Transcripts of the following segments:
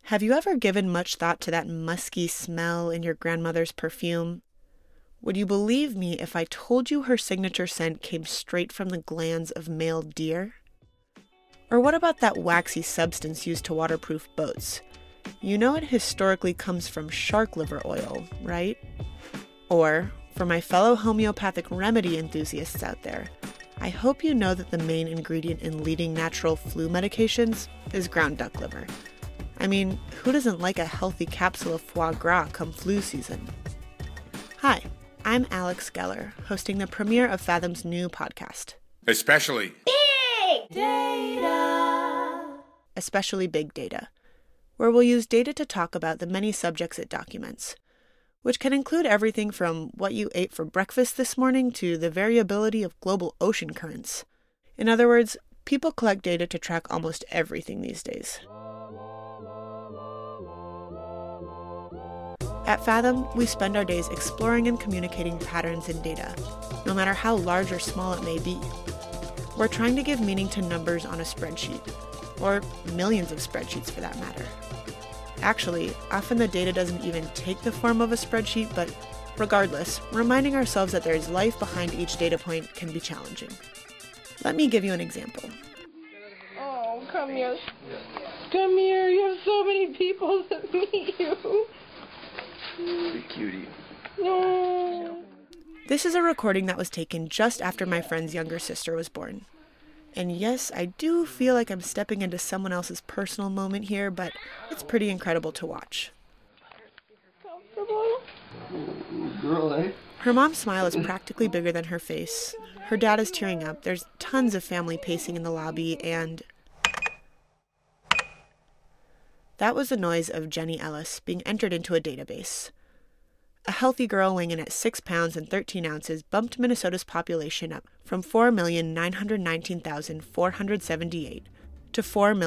Have you ever given much thought to that musky smell in your grandmother's perfume? Would you believe me if I told you her signature scent came straight from the glands of male deer? Or what about that waxy substance used to waterproof boats? You know it historically comes from shark liver oil, right? Or, for my fellow homeopathic remedy enthusiasts out there, I hope you know that the main ingredient in leading natural flu medications is ground duck liver. I mean, who doesn't like a healthy capsule of foie gras come flu season? Hi, I'm Alex Geller, hosting the premiere of Fathom's new podcast. Especially Big Data! Especially Big Data, where we'll use data to talk about the many subjects it documents, which can include everything from what you ate for breakfast this morning to the variability of global ocean currents. In other words, people collect data to track almost everything these days. At Fathom, we spend our days exploring and communicating patterns in data, no matter how large or small it may be. We're trying to give meaning to numbers on a spreadsheet, or millions of spreadsheets for that matter. Actually, often the data doesn't even take the form of a spreadsheet, but regardless, reminding ourselves that there is life behind each data point can be challenging. Let me give you an example. Oh, come here. Come here. You have so many people that meet you. Be cutie. No. This is a recording that was taken just after my friend's younger sister was born. And yes, I do feel like I'm stepping into someone else's personal moment here, but it's pretty incredible to watch. Comfortable? Girl, eh? Her mom's smile is practically bigger than her face. Her dad is tearing up. There's tons of family pacing in the lobby, and that was the noise of Jenny Ellis being entered into a database. A healthy girl weighing in at 6 pounds and 13 ounces bumped Minnesota's population up from 4,919,478 to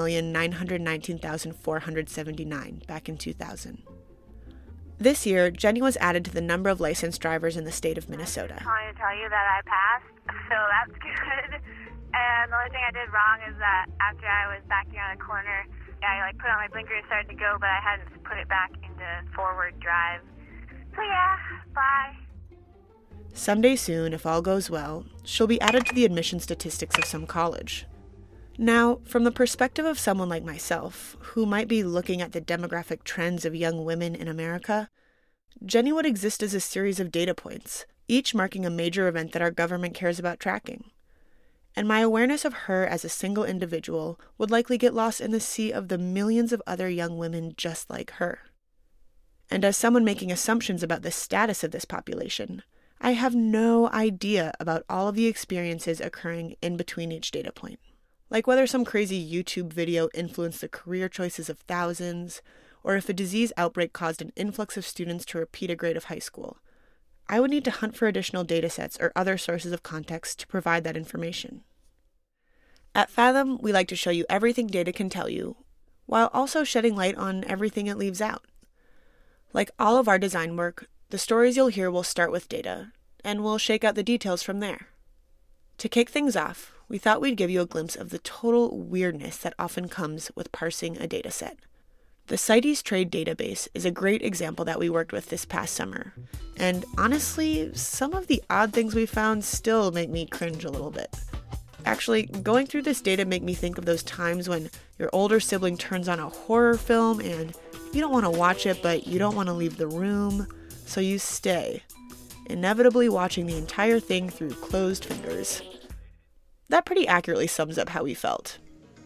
4,919,479 back in 2000. This year, Jenny was added to the number of licensed drivers in the state of Minnesota. I'm calling to tell you that I passed, so that's good. And the only thing I did wrong is that after I was backing on a corner, I put on my blinker and started to go, but I hadn't put it back into forward drive. So yeah, bye. Someday soon, if all goes well, she'll be added to the admission statistics of some college. Now, from the perspective of someone like myself, who might be looking at the demographic trends of young women in America, Jenny would exist as a series of data points, each marking a major event that our government cares about tracking. And my awareness of her as a single individual would likely get lost in the sea of the millions of other young women just like her. And as someone making assumptions about the status of this population, I have no idea about all of the experiences occurring in between each data point. Like whether some crazy YouTube video influenced the career choices of thousands, or if a disease outbreak caused an influx of students to repeat a grade of high school. I would need to hunt for additional datasets or other sources of context to provide that information. At Fathom, we like to show you everything data can tell you, while also shedding light on everything it leaves out. Like all of our design work, the stories you'll hear will start with data, and we'll shake out the details from there. To kick things off, we thought we'd give you a glimpse of the total weirdness that often comes with parsing a dataset. The CITES Trade Database is a great example that we worked with this past summer. And honestly, some of the odd things we found still make me cringe a little bit. Actually, going through this data make me think of those times when your older sibling turns on a horror film and you don't want to watch it, but you don't want to leave the room, so you stay, inevitably watching the entire thing through closed fingers. That pretty accurately sums up how we felt.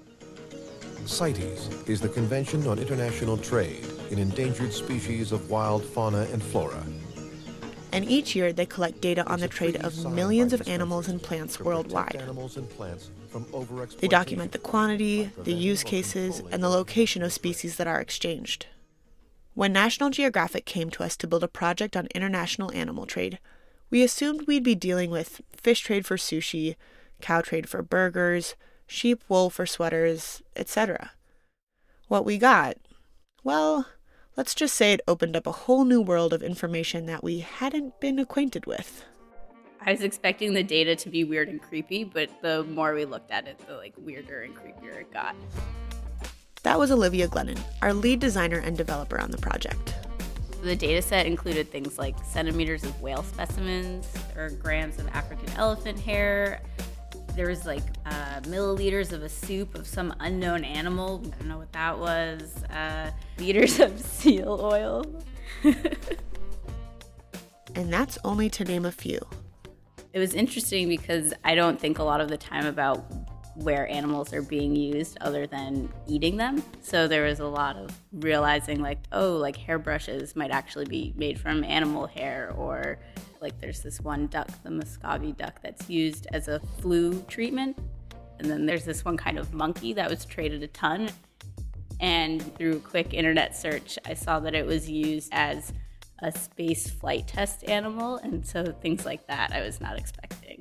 CITES is the Convention on International Trade in Endangered Species of Wild Fauna and Flora. And each year they collect data on the trade of millions of animals and plants worldwide. They document the quantity, the use cases, and the location of species that are exchanged. When National Geographic came to us to build a project on international animal trade, we assumed we'd be dealing with fish trade for sushi, cow trade for burgers, sheep wool for sweaters, etc. What we got? Well, let's just say it opened up a whole new world of information that we hadn't been acquainted with. I was expecting the data to be weird and creepy, but the more we looked at it, the weirder and creepier it got. That was Olivia Glennon, our lead designer and developer on the project. The data set included things like centimeters of whale specimens or grams of African elephant hair. There was like milliliters of a soup of some unknown animal. I don't know what that was. Liters of seal oil. And that's only to name a few. It was interesting because I don't think a lot of the time about where animals are being used other than eating them. So there was a lot of realizing like, oh, like hairbrushes might actually be made from animal hair, or like there's this one duck, the Muscovy duck, that's used as a flu treatment. And then there's this one kind of monkey that was traded a ton. And through a quick internet search, I saw that it was used as a space flight test animal. And so things like that I was not expecting.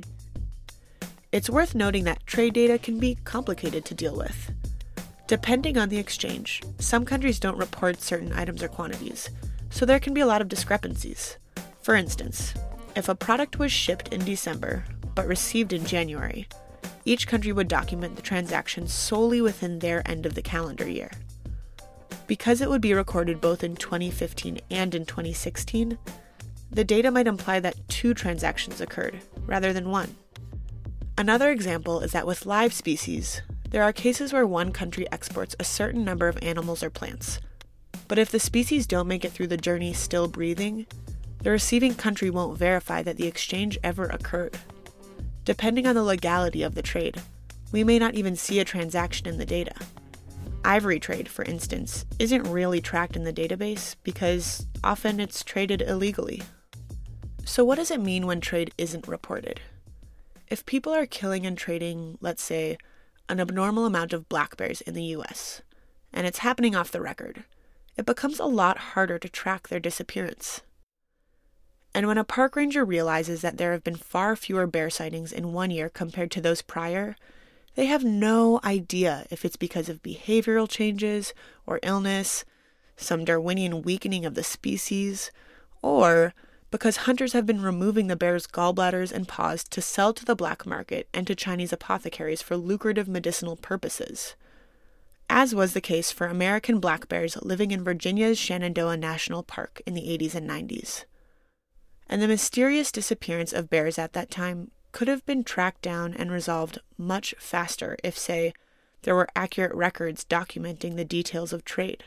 It's worth noting that trade data can be complicated to deal with. Depending on the exchange, some countries don't report certain items or quantities, so there can be a lot of discrepancies. For instance, if a product was shipped in December but received in January, each country would document the transaction solely within their end of the calendar year. Because it would be recorded both in 2015 and in 2016, the data might imply that 2 transactions occurred rather than 1. Another example is that with live species, there are cases where one country exports a certain number of animals or plants. But if the species don't make it through the journey still breathing, the receiving country won't verify that the exchange ever occurred. Depending on the legality of the trade, we may not even see a transaction in the data. Ivory trade, for instance, isn't really tracked in the database because often it's traded illegally. So what does it mean when trade isn't reported? If people are killing and trading, let's say, an abnormal amount of black bears in the US, and it's happening off the record, it becomes a lot harder to track their disappearance. And when a park ranger realizes that there have been far fewer bear sightings in one year compared to those prior, they have no idea if it's because of behavioral changes or illness, some Darwinian weakening of the species, or because hunters have been removing the bear's gallbladders and paws to sell to the black market and to Chinese apothecaries for lucrative medicinal purposes, as was the case for American black bears living in Virginia's Shenandoah National Park in the 80s and 90s. And the mysterious disappearance of bears at that time could have been tracked down and resolved much faster if, say, there were accurate records documenting the details of trade.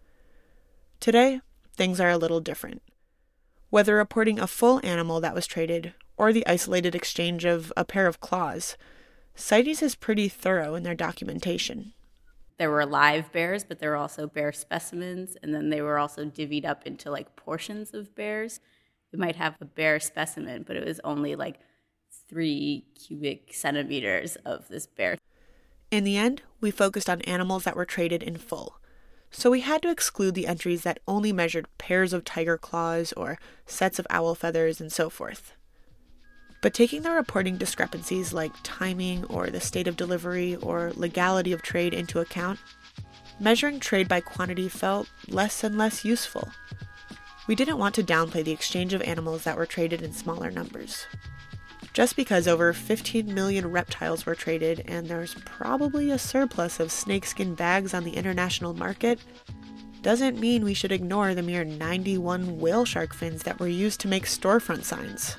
Today, things are a little different. Whether reporting a full animal that was traded or the isolated exchange of a pair of claws, CITES is pretty thorough in their documentation. There were live bears, but there were also bear specimens, and then they were also divvied up into like portions of bears. You might have a bear specimen, but it was only like 3 cubic centimeters of this bear. In the end, we focused on animals that were traded in full. So we had to exclude the entries that only measured pairs of tiger claws or sets of owl feathers and so forth. But taking the reporting discrepancies like timing or the state of delivery or legality of trade into account, measuring trade by quantity felt less and less useful. We didn't want to downplay the exchange of animals that were traded in smaller numbers. Just because over 15 million reptiles were traded and there's probably a surplus of snakeskin bags on the international market, doesn't mean we should ignore the mere 91 whale shark fins that were used to make storefront signs.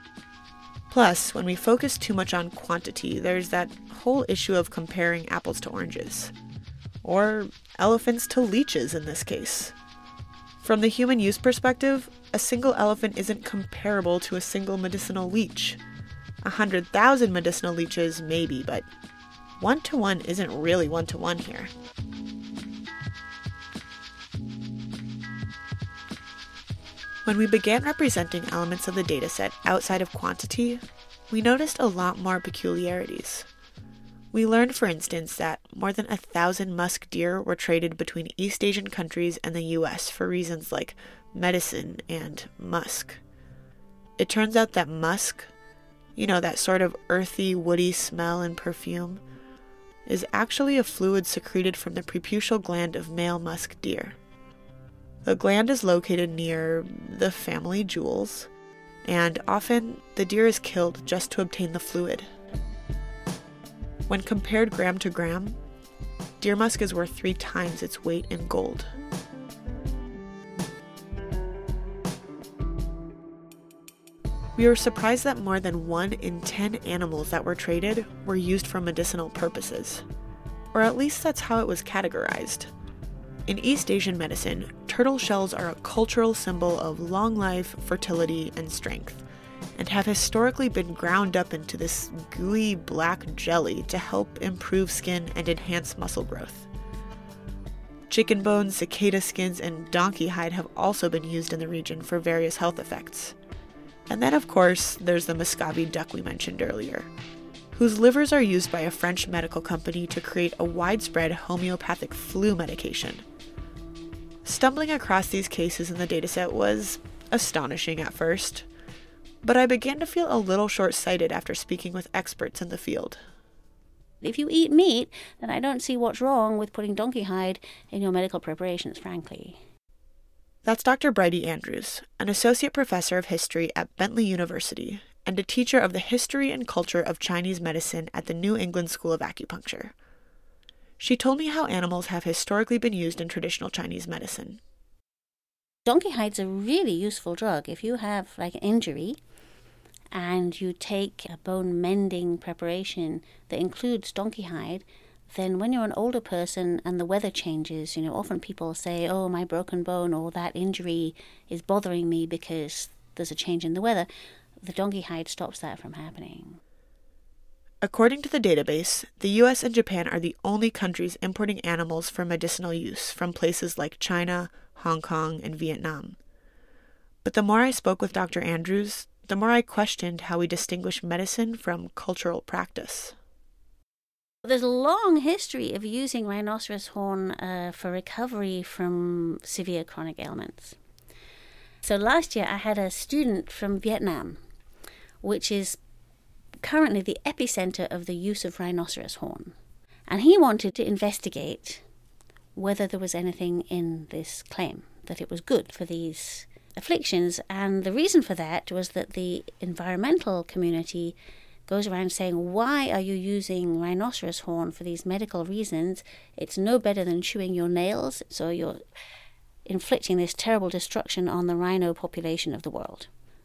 Plus, when we focus too much on quantity, there's that whole issue of comparing apples to oranges. Or elephants to leeches in this case. From the human use perspective, a single elephant isn't comparable to a single medicinal leech. 100,000 medicinal leeches, maybe, but 1-to-1 isn't really 1-to-1 here. When we began representing elements of the dataset outside of quantity, we noticed a lot more peculiarities. We learned, for instance, that more than 1,000 musk deer were traded between East Asian countries and the US for reasons like medicine and musk. It turns out that musk, that sort of earthy, woody smell and perfume, is actually a fluid secreted from the preputial gland of male musk deer. The gland is located near the family jewels, and often the deer is killed just to obtain the fluid. When compared gram to gram, deer musk is worth 3 times its weight in gold. We were surprised that more than 1 in 10 animals that were traded were used for medicinal purposes. Or at least that's how it was categorized. In East Asian medicine, turtle shells are a cultural symbol of long life, fertility, and strength, and have historically been ground up into this gooey black jelly to help improve skin and enhance muscle growth. Chicken bones, cicada skins, and donkey hide have also been used in the region for various health effects. And then, of course, there's the Muscovy duck we mentioned earlier, whose livers are used by a French medical company to create a widespread homeopathic flu medication. Stumbling across these cases in the dataset was astonishing at first, but I began to feel a little short-sighted after speaking with experts in the field. If you eat meat, then I don't see what's wrong with putting donkey hide in your medical preparations, frankly. That's Dr. Bridie Andrews, an associate professor of history at Bentley University and a teacher of the history and culture of Chinese medicine at the New England School of Acupuncture. She told me how animals have historically been used in traditional Chinese medicine. Donkey hide's a really useful drug. If you have like an injury and you take a bone mending preparation that includes donkey hide, then when you're an older person and the weather changes, often people say, oh, my broken bone or that injury is bothering me because there's a change in the weather. The donkey hide stops that from happening. According to the database, the US and Japan are the only countries importing animals for medicinal use from places like China, Hong Kong, and Vietnam. But the more I spoke with Dr. Andrews, the more I questioned how we distinguish medicine from cultural practice. There's a long history of using rhinoceros horn for recovery from severe chronic ailments. So last year I had a student from Vietnam, which is currently the epicenter of the use of rhinoceros horn. And he wanted to investigate whether there was anything in this claim, that it was good for these afflictions. And the reason for that was that the environmental community goes around saying, why are you using rhinoceros horn for these medical reasons? It's no better than chewing your nails, so you're inflicting this terrible destruction on the rhino population of the world.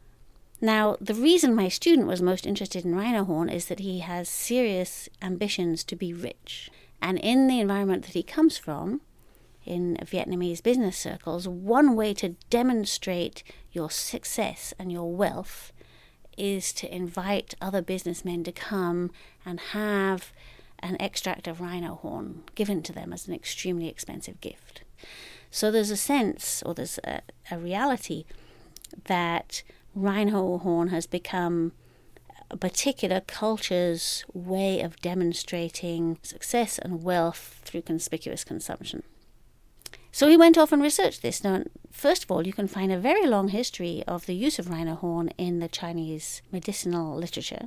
Now, the reason my student was most interested in rhino horn is that he has serious ambitions to be rich. And in the environment that he comes from, in Vietnamese business circles, one way to demonstrate your success and your wealth is to invite other businessmen to come and have an extract of rhino horn given to them as an extremely expensive gift. So there's a sense, or there's a reality, that rhino horn has become a particular culture's way of demonstrating success and wealth through conspicuous consumption. So he went off and researched this. Now, first of all, you can find a very long history of the use of rhino horn in the Chinese medicinal literature.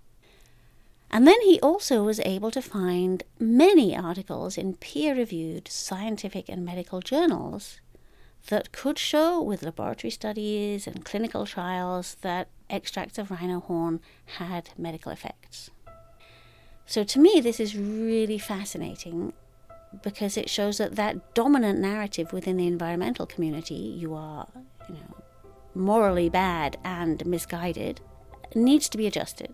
And then he also was able to find many articles in peer-reviewed scientific and medical journals that could show with laboratory studies and clinical trials that extracts of rhino horn had medical effects. So to me, this is really fascinating because it shows that dominant narrative within the environmental community, you are, morally bad and misguided, needs to be adjusted.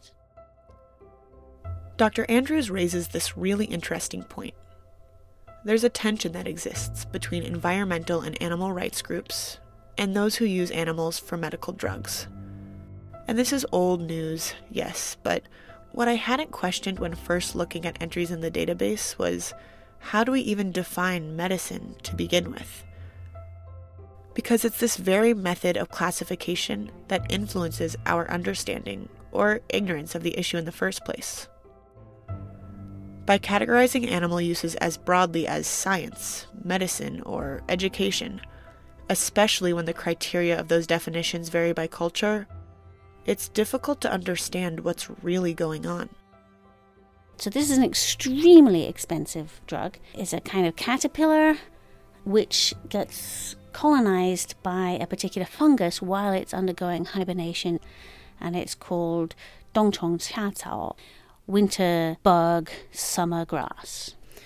Dr. Andrews raises this really interesting point. There's a tension that exists between environmental and animal rights groups and those who use animals for medical drugs. And this is old news, yes, but what I hadn't questioned when first looking at entries in the database was, how do we even define medicine to begin with? Because it's this very method of classification that influences our understanding or ignorance of the issue in the first place. By categorizing animal uses as broadly as science, medicine, or education, especially when the criteria of those definitions vary by culture, it's difficult to understand what's really going on. So this is an extremely expensive drug. It's a kind of caterpillar which gets colonized by a particular fungus while it's undergoing hibernation, and it's called dongchong qiacao, winter bug, summer grass.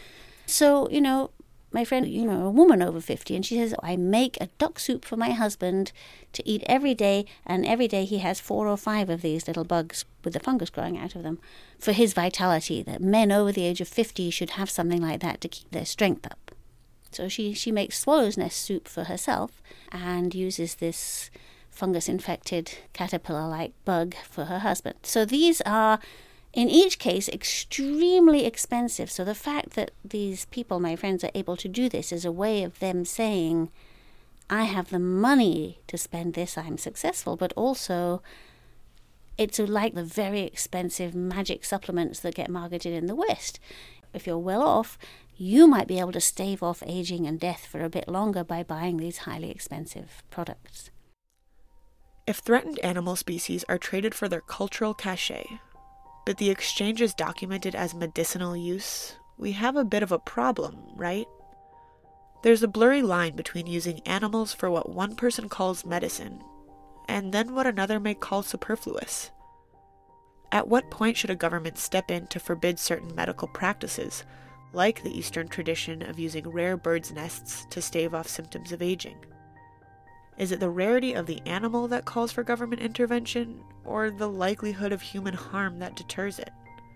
So, my friend, a woman over 50, and she says, I make a duck soup for my husband to eat every day, and every day he has 4 or 5 of these little bugs with the fungus growing out of them for his vitality, that men over the age of 50 should have something like that to keep their strength up. So she makes swallow's nest soup for herself and uses this fungus-infected caterpillar-like bug for her husband. So these are, in each case, extremely expensive. So the fact that these people, my friends, are able to do this is a way of them saying, I have the money to spend this, I'm successful. But also, it's like the very expensive magic supplements that get marketed in the West. If you're well off, you might be able to stave off aging and death for a bit longer by buying these highly expensive products. If threatened animal species are traded for their cultural cachet, but the exchange is documented as medicinal use, we have a bit of a problem, right? There's a blurry line between using animals for what one person calls medicine, and then what another may call superfluous. At what point should a government step in to forbid certain medical practices, like the Eastern tradition of using rare birds' nests to stave off symptoms of aging? Is it the rarity of the animal that calls for government intervention, or the likelihood of human harm that deters it?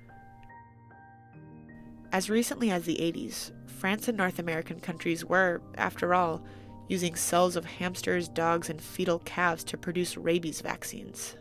As recently as the 80s, France and North American countries were, after all, using cells of hamsters, dogs, and fetal calves to produce rabies vaccines.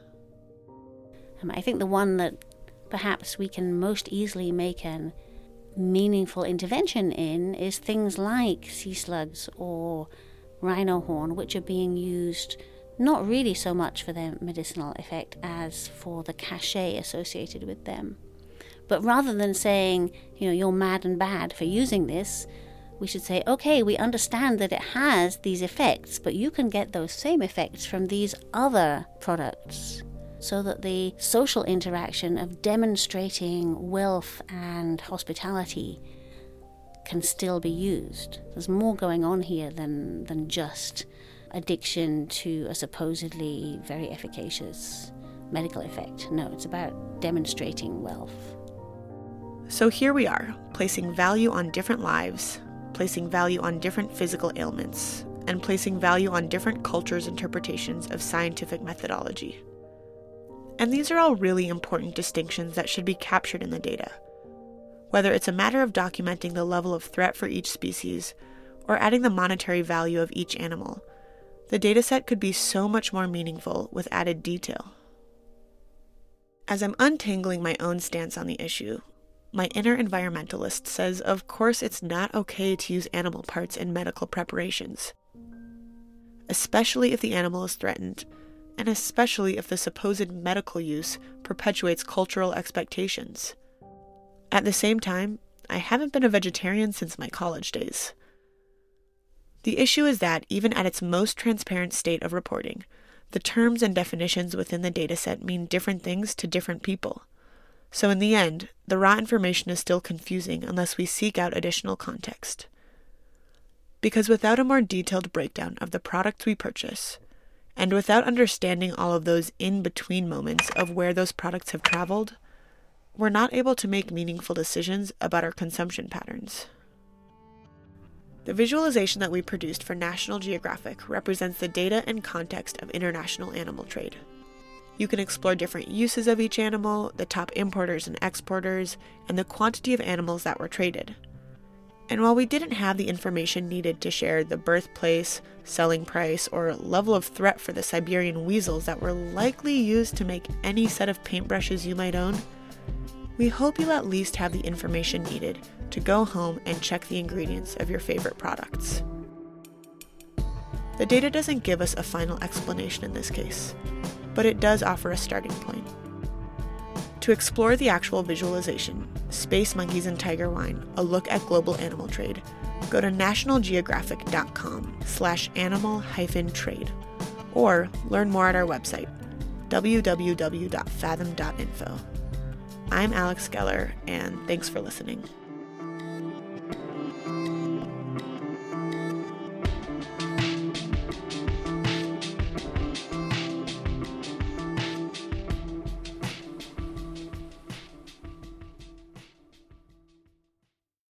I think the one that perhaps we can most easily make a meaningful intervention in is things like sea slugs or rhino horn, which are being used not really so much for their medicinal effect as for the cachet associated with them. But rather than saying, you're mad and bad for using this, we should say, okay, we understand that it has these effects, but you can get those same effects from these other products, so that the social interaction of demonstrating wealth and hospitality can still be used. There's more going on here than just addiction to a supposedly very efficacious medical effect. No, it's about demonstrating wealth. So here we are, placing value on different lives, placing value on different physical ailments, and placing value on different cultures' interpretations of scientific methodology. And these are all really important distinctions that should be captured in the data. Whether it's a matter of documenting the level of threat for each species, or adding the monetary value of each animal, the dataset could be so much more meaningful with added detail. As I'm untangling my own stance on the issue, my inner environmentalist says of course it's not okay to use animal parts in medical preparations, especially if the animal is threatened, and especially if the supposed medical use perpetuates cultural expectations. At the same time, I haven't been a vegetarian since my college days. The issue is that even at its most transparent state of reporting, the terms and definitions within the dataset mean different things to different people. So in the end, the raw information is still confusing unless we seek out additional context. Because without a more detailed breakdown of the products we purchase, and without understanding all of those in-between moments of where those products have traveled, we're not able to make meaningful decisions about our consumption patterns. The visualization that we produced for National Geographic represents the data and context of international animal trade. You can explore different uses of each animal, the top importers and exporters, and the quantity of animals that were traded. And while we didn't have the information needed to share the birthplace, selling price, or level of threat for the Siberian weasels that were likely used to make any set of paintbrushes you might own, we hope you'll at least have the information needed to go home and check the ingredients of your favorite products. The data doesn't give us a final explanation in this case, but it does offer a starting point. To explore the actual visualization, Space Monkeys and Tiger Wine, a look at global animal trade, go to nationalgeographic.com/animal-trade, or learn more at our website, www.fathom.info. I'm Alex Geller, and thanks for listening.